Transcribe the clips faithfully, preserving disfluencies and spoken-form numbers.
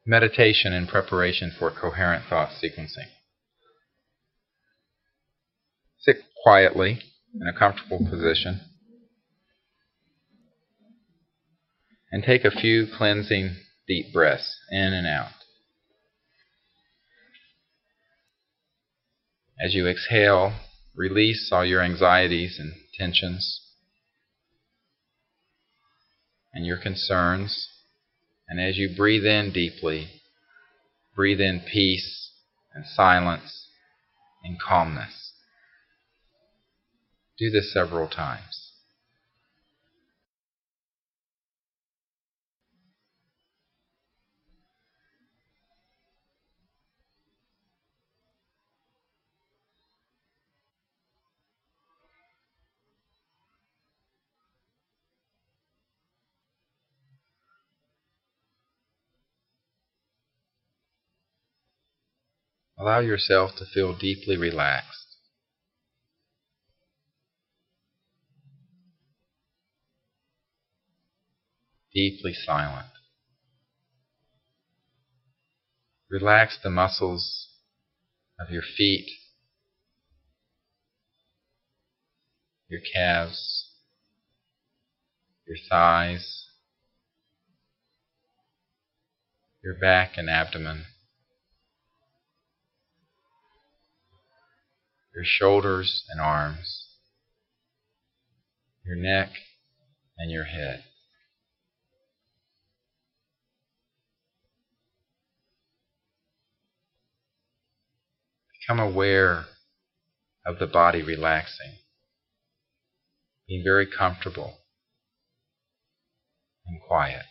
meditation in preparation for coherent thought sequencing. Sit quietly in a comfortable position and take a few cleansing deep breaths in and out. As you exhale, release all your anxieties and tensions and your concerns. And as you breathe in deeply, breathe in peace and silence and calmness. Do this several times. Allow yourself to feel deeply relaxed. Deeply silent. Relax the muscles of your feet, your calves, your thighs, your back and abdomen, your shoulders and arms, your neck and your head. Become aware of the body relaxing, being very comfortable and quiet.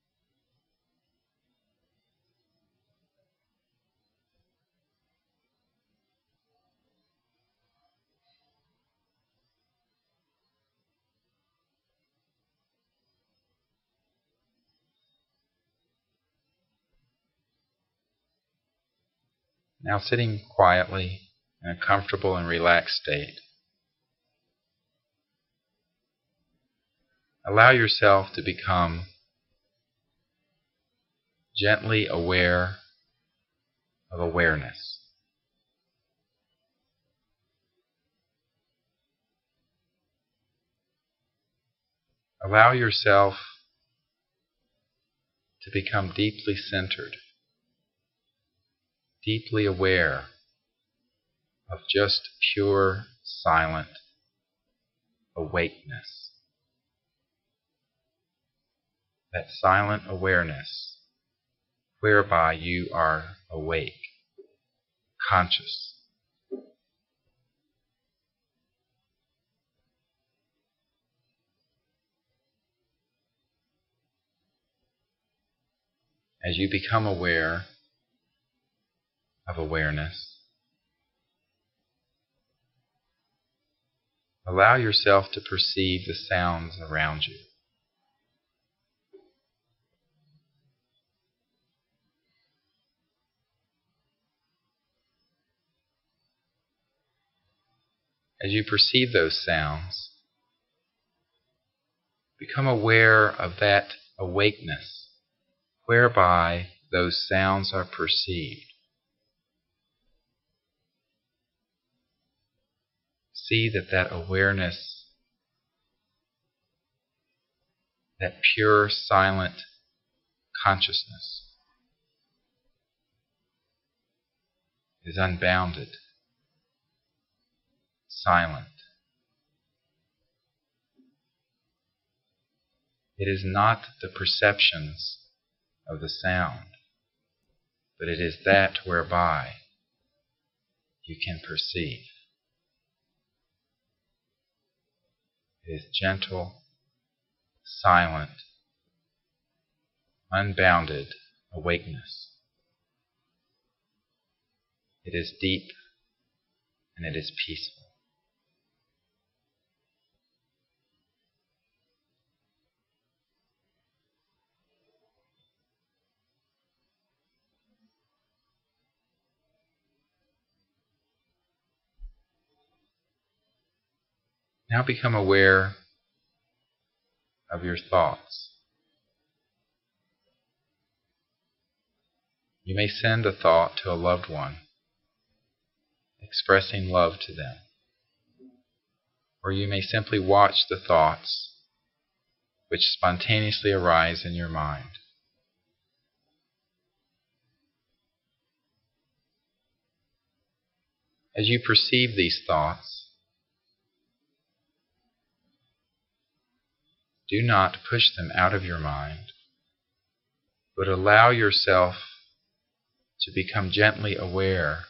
Now, sitting quietly in a comfortable and relaxed state, allow yourself to become gently aware of awareness. Allow yourself to become deeply centered, deeply aware of just pure, silent awakeness. That silent awareness whereby you are awake, conscious. As you become aware of awareness, allow yourself to perceive the sounds around you. As you perceive those sounds, become aware of that awakeness whereby those sounds are perceived. See that that awareness, that pure, silent consciousness is unbounded, silent. It is not the perceptions of the sound, but it is that whereby you can perceive. It is gentle, silent, unbounded awakeness. It is deep and it is peaceful. Now become aware of your thoughts. You may send a thought to a loved one, expressing love to them. Or you may simply watch the thoughts which spontaneously arise in your mind. As you perceive these thoughts, do not push them out of your mind, but allow yourself to become gently aware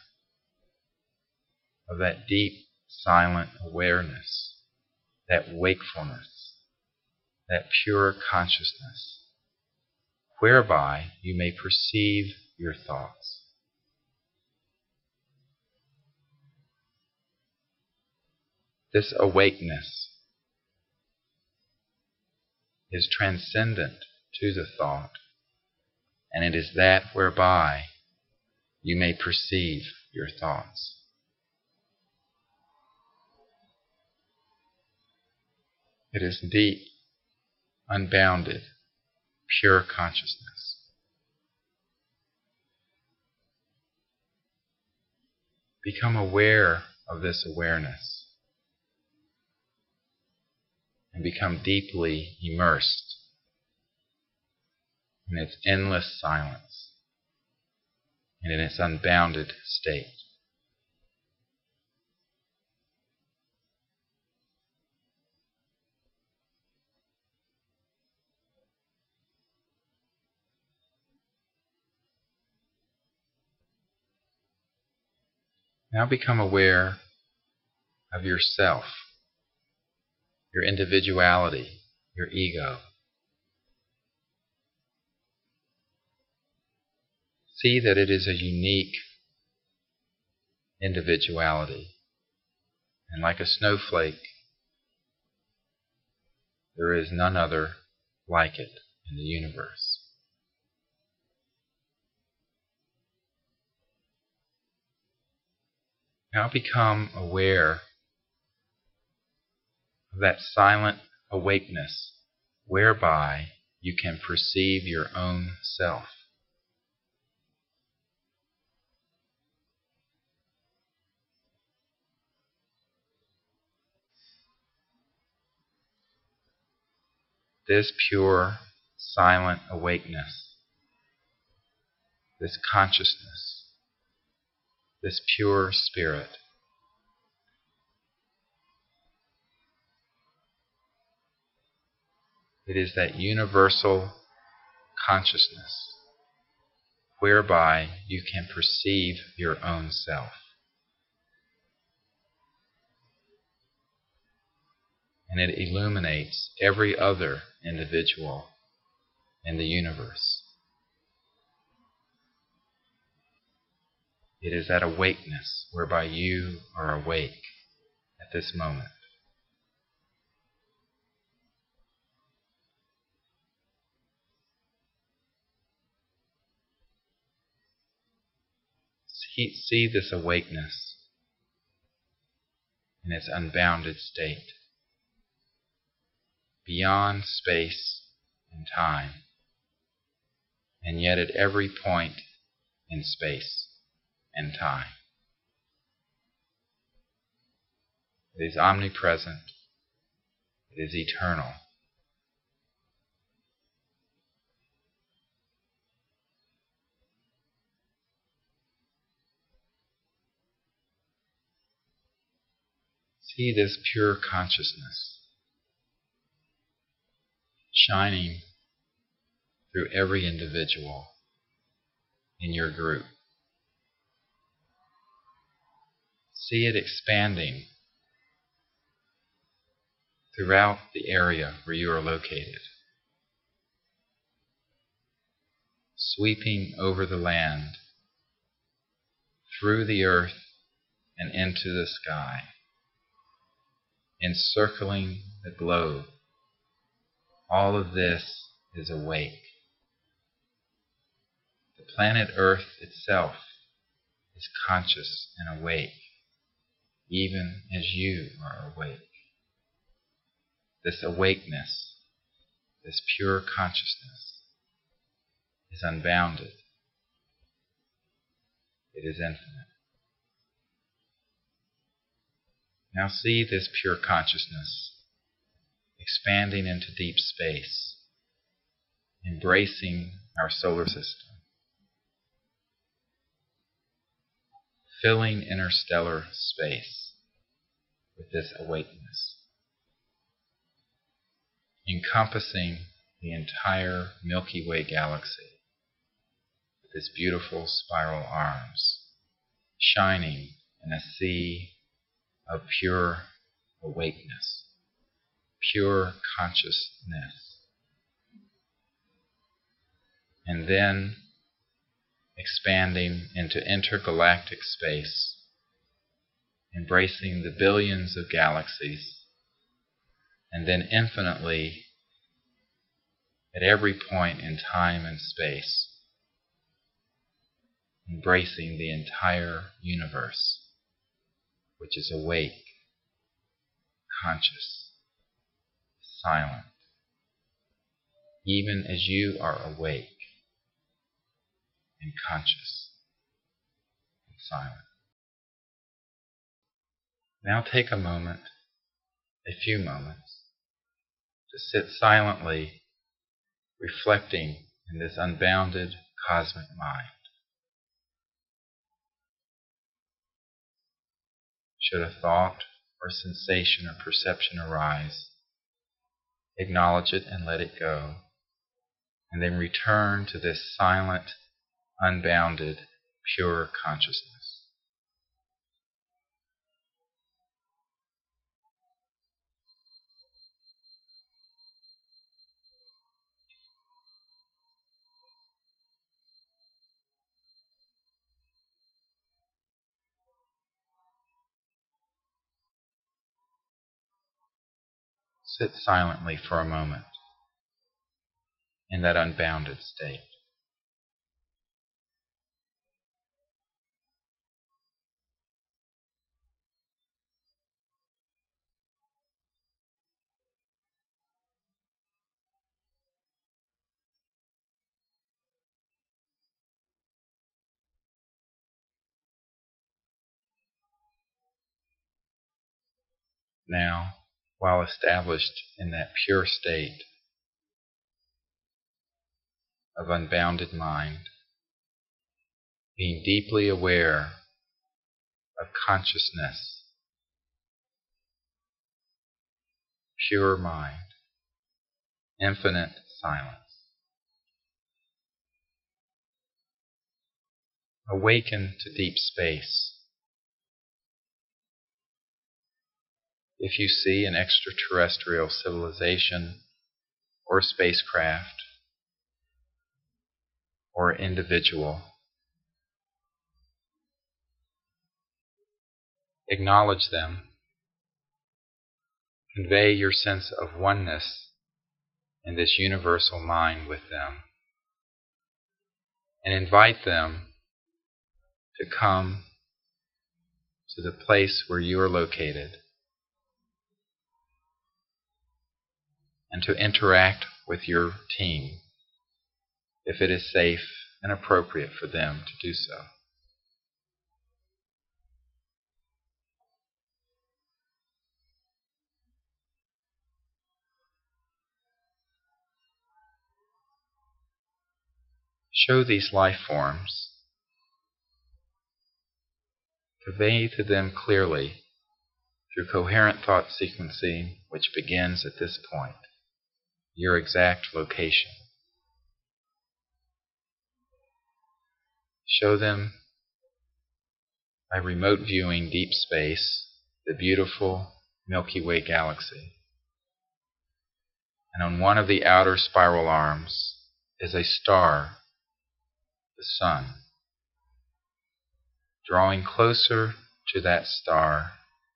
of that deep, silent awareness, that wakefulness, that pure consciousness, whereby you may perceive your thoughts. This awakeness is transcendent to the thought, and it is that whereby you may perceive your thoughts. It is deep, unbounded, pure consciousness. Become aware of this awareness and become deeply immersed in its endless silence and in its unbounded state. Now become aware of yourself, your individuality, your ego. See that it is a unique individuality, and like a snowflake, there is none other like it in the universe. Now become aware of that silent awakeness whereby you can perceive your own self. This pure, silent awakeness, this consciousness, this pure spirit, it is that universal consciousness whereby you can perceive your own self. And it illuminates every other individual in the universe. It is that awakeness whereby you are awake at this moment. See, see this awakeness in its unbounded state, beyond space and time, and yet at every point in space and time. It is omnipresent. It is eternal. See this pure consciousness shining through every individual in your group. See it expanding throughout the area where you are located, sweeping over the land, through the earth and into the sky, encircling the globe. All of this is awake. The planet Earth itself is conscious and awake, even as you are awake. This awakeness, this pure consciousness, is unbounded. It is infinite. Now see this pure consciousness expanding into deep space, embracing our solar system, filling interstellar space with this awakeness, encompassing the entire Milky Way galaxy with its beautiful spiral arms, shining in a sea of pure awakeness, pure consciousness. And then expanding into intergalactic space, embracing the billions of galaxies, and then infinitely at every point in time and space, embracing the entire universe, which is awake, conscious, silent, even as you are awake and conscious and silent. Now take a moment, a few moments, to sit silently reflecting in this unbounded cosmic mind. Should a thought or sensation or perception arise, acknowledge it and let it go, and then return to this silent, unbounded, pure consciousness. Sit silently for a moment in that unbounded state. Now, while established in that pure state of unbounded mind, being deeply aware of consciousness, pure mind, infinite silence. Awaken to deep space. If you see an extraterrestrial civilization or spacecraft or individual, acknowledge them. Convey your sense of oneness in this universal mind with them, and invite them to come to the place where you are located and to interact with your team if it is safe and appropriate for them to do so. Show these life forms, convey to them clearly through coherent thought sequencing, which begins at this point, your exact location. Show them by remote viewing deep space, the beautiful Milky Way galaxy. And on one of the outer spiral arms is a star, the sun. Drawing closer to that star,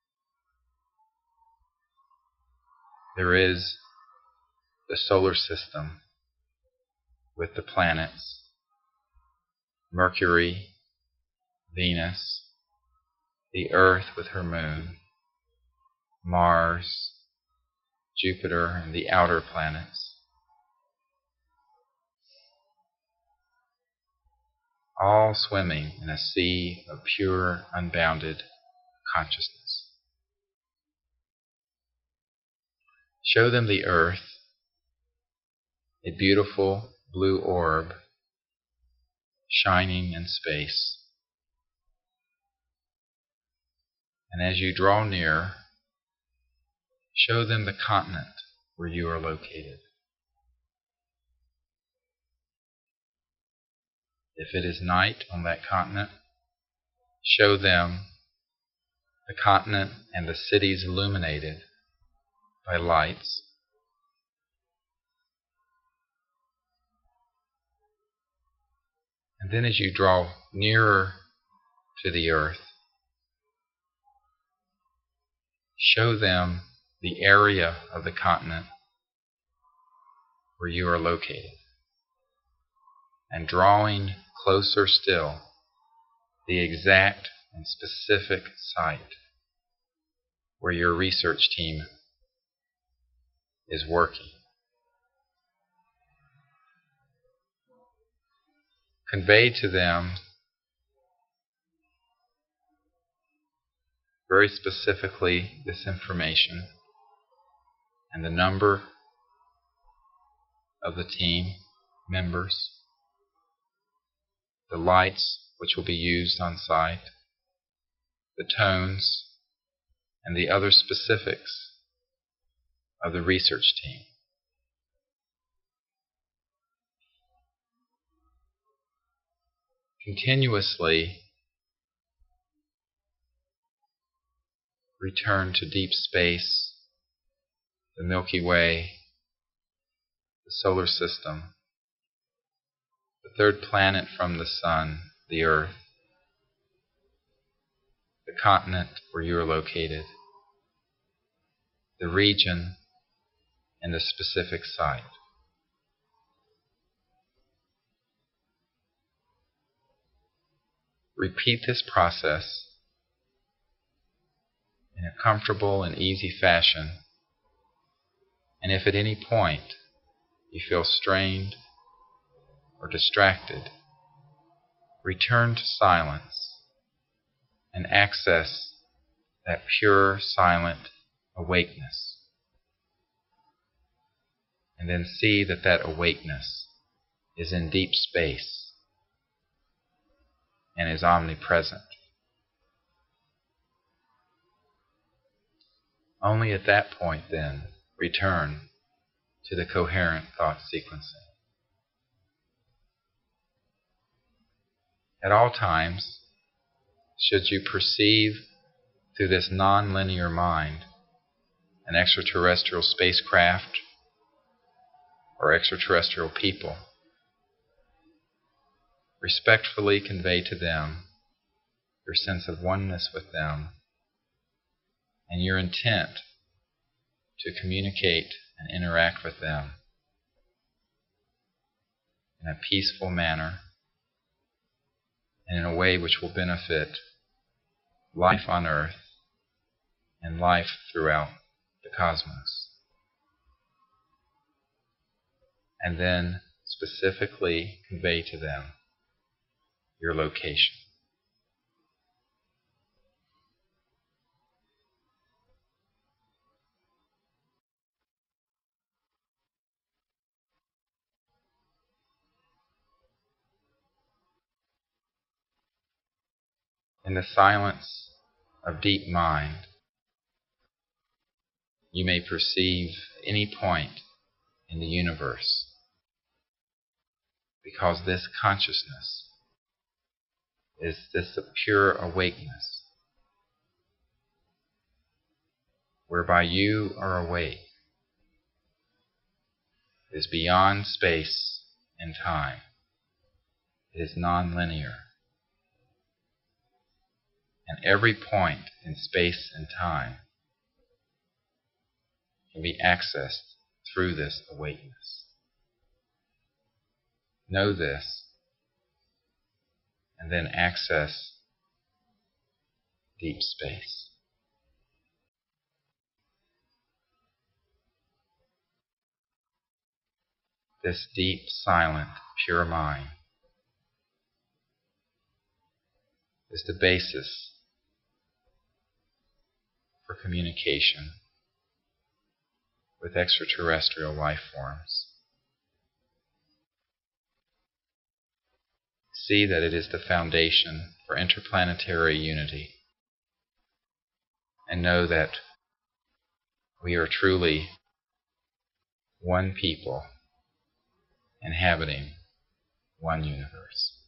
there is the solar system with the planets, Mercury, Venus, the Earth with her moon, Mars, Jupiter, and the outer planets. all swimming in a sea of pure, unbounded consciousness. Show them the earth, a beautiful blue orb shining in space. And as you draw near, show them the continent where you are located. If it is night on that continent, show them the continent and the cities illuminated by lights. And then as you draw nearer to the earth, show them the area of the continent where you are located. And drawing closer still, the exact and specific site where your research team is working. Convey to them very specifically this information and the number of the team members, the lights which will be used on site, the tones, and the other specifics of the research team. Continuously return to deep space, the Milky Way, the solar system, the third planet from the sun, the Earth, the continent where you are located, the region, and the specific site. Repeat this process in a comfortable and easy fashion, and if at any point you feel strained or distracted, return to silence and access that pure, silent awakeness. And then see that that awakeness is in deep space and is omnipresent. Only at that point, then, return to the coherent thought sequencing. At all times, should you perceive through this non-linear mind an extraterrestrial spacecraft or extraterrestrial people, respectfully convey to them your sense of oneness with them and your intent to communicate and interact with them in a peaceful manner and in a way which will benefit life on Earth and life throughout the cosmos. And then specifically convey to them your location. In the silence of deep mind, you may perceive any point in the universe, because this consciousness is this pure awakeness, whereby you are awake, it is beyond space and time. It is non-linear. And every point in space and time can be accessed through this awakeness. Know this, and then access deep space. This deep, silent, pure mind is the basis for communication with extraterrestrial life forms. See that it is the foundation for interplanetary unity, and know that we are truly one people inhabiting one universe.